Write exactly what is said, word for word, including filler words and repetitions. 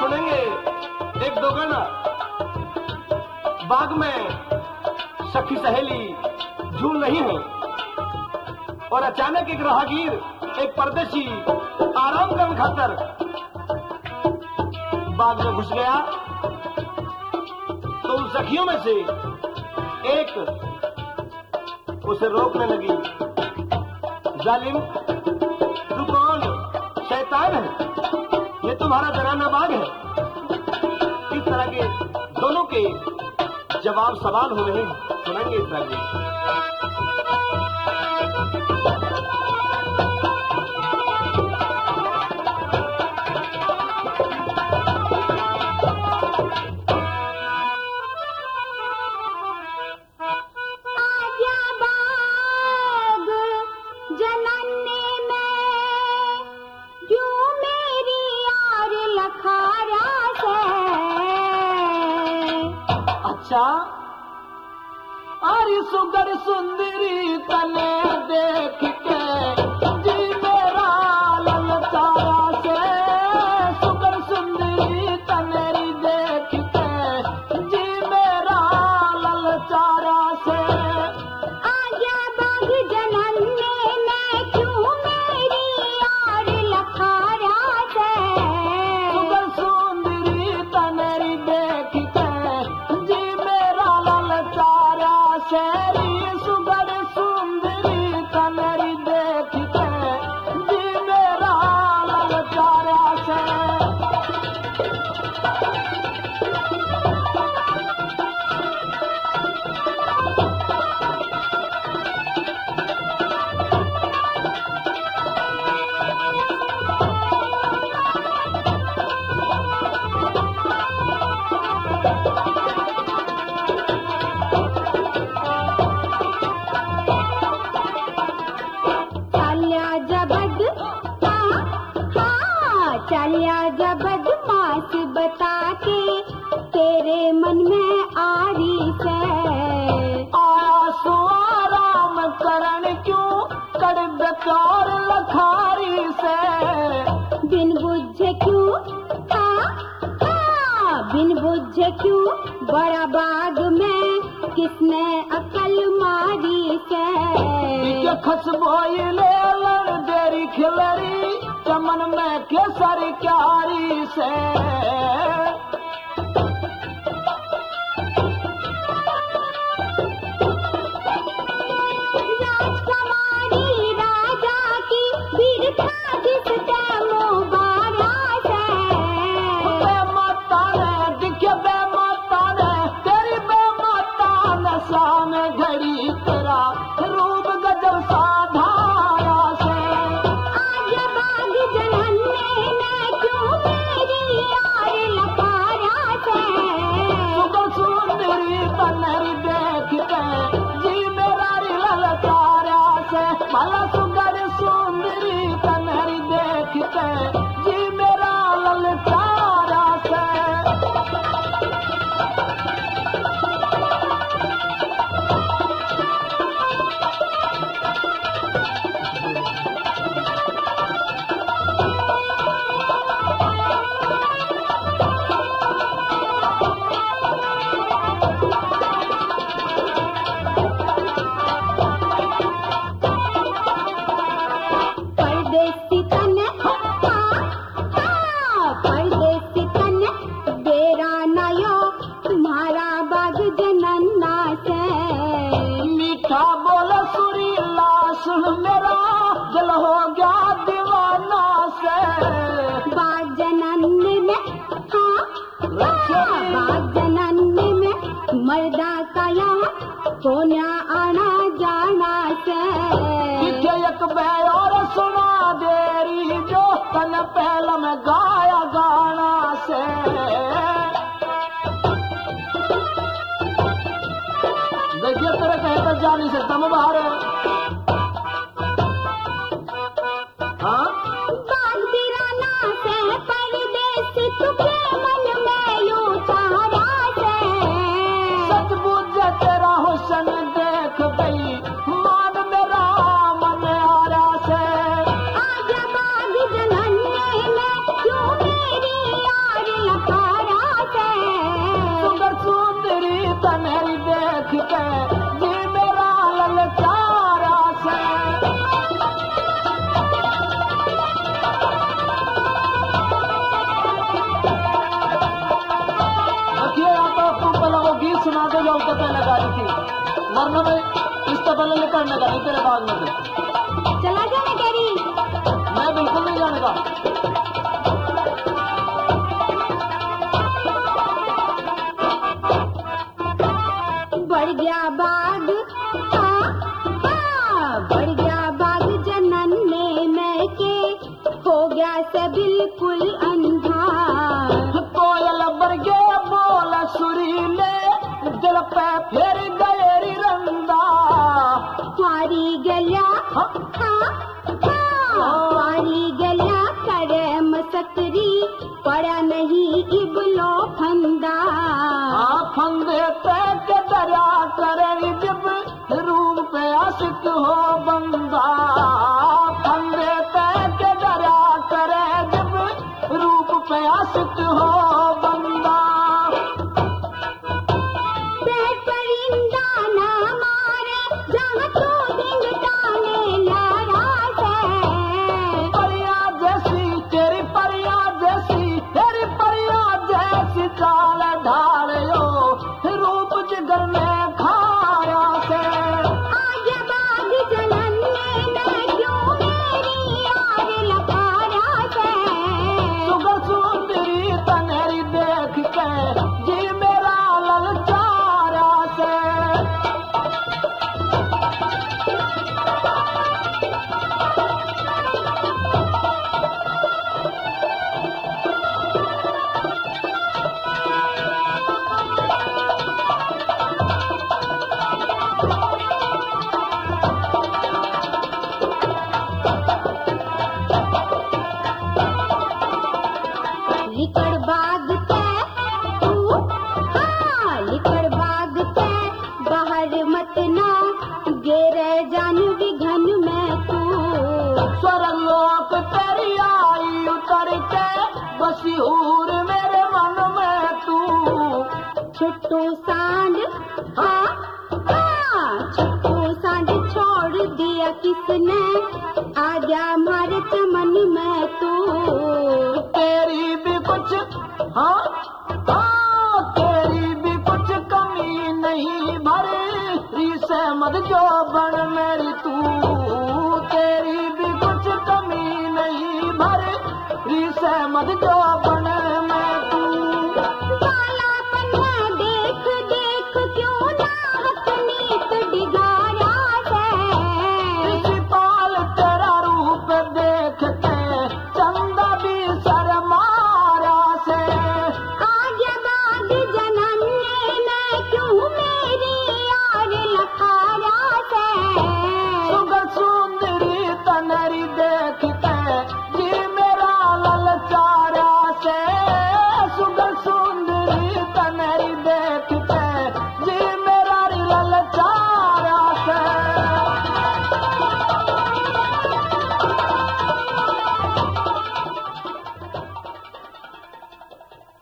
सुनेंगे एक दोगन बाग में सखी सहेली झूल रही है और अचानक एक राहगीर, एक परदेशी आराम करने खातर बाग में घुस गया। तो उन सखियों में से एक उसे रोकने लगी। जालिम, तू कौन शैतान है? ये तुम्हारा जनाना बाग है। इस तरह के दोनों के जवाब सवाल हो रहे हैं, सुनेंगे इस तरह के। आरी सुगर सुंदरी तने देख के जी मेरा ललचारा से, सुगर सुंदरी तनेरी देख के जी मेरा ललचारा से। आजा बाग जनन्ने में क्यों मेरी यार लखारा से, सुगर सुंदरी तनेरी देख के जी मेरा ललचारा शेरी, सुगर सुंदरी तनेरी देख के जी मेरा ललचारा से। चलिया जबद मास बता के तेरे मन में आरी से, आया सो आराम करण क्यों कर बेकार लखारी से। बिन बुझे क्यों, हाँ हाँ बिन बुझे क्यों बड़ा बाग में किसने अकल मारी से। खसबोई ले लड़ देरी खिलरी चमन में केसरी क्यारी से। राजकुमारी राजा की वीरता जिसके मुबारा से। बेमाता ने दिखे बेमाता ने तेरी बेमाता ने सामने घड़ी तेरा रूप गजब साधारा से। आज बाग जनन्ने में क्यों मेरी यार लखारा से, सुगर सुंदरी तनेरी देख के जी मेरा ललचारा से। भला सुगर सुंदरी तनेरी देख के जी मेरा ललचारा से। परदेसी तन हाँ हाँ परदेसी तन बेरा नयो तुम्हारा बाग जनन्ना से। मीठा बोल सुरीला सुन मेरा दिल हो गया दीवाना से। बाग जनन्ने में हाँ हाँ बाग जनन्ने में मर्दा का यहाँ सोना आना जाना से। पीछे एक बैर और सुना देरी जो तन पहल में गाया गाना से। देखिए तेरे कहते जा नहीं सकता मैं बाहर हाँ बाग बिराना से परदेसी तुझे मन में यूं चारा से। सच बुझ तेरा हुसन देख गई मान मेरा मन आरा से। आजा बाग जनन्ने में क्यों मेरी यार चढ़ने का नहीं तेरे बाग में से। चला जाना करी। मैं बिल्कुल नहीं जाने का। बढ़ गया बाग, हाँ हाँ बढ़ गया बाग जनने में के, हो गया से बिल्कुल अंधा। कोयल बरगे बोल सुरीले, दिल पे फिर गए रंदा। हारी गया हाँ हाँ हारी गया करे मसकरी, पड़ा नहीं इबलो फंदा। हाँ फंदे पे के दरिया करे जब, रूप पे आशिक हो बंदा। फंदे पे के दरिया करे जब, रूप पे आशिक हो बंदा। पेट परिंदा न मारे, जहाँ तू दिन डाले लारा से। परिया जैसी तेरी परिया जैसी, तेरी परिया जैसी चाल ढालियो, रूप जिगर में खाया से। आगे बाग जनने में क्यों मेरी आग लखारा से। सुगर सुंदरी तनेरी देख के, जी मेरा ललचारा से। लिकड़ बाग पे तू, हाँ लिकड़ बाग पे बाहर मत ना, गेरे जान विघन में तू। स्वर्गलोक तेरी आई उतर के, बसी हूर मेरे मन में तू। छुट्टू सांड हाँ हाँ छुट्टू सांड छोड़ दिया किसने, आ गया हमारे चमन में तू। तेरी भी कुछ हाँ हाँ तेरी भी कुछ कमी नहीं भरी, से मत जो बन मेरी तू। तेरी भी कुछ कमी नहीं भरी, से मत जो बन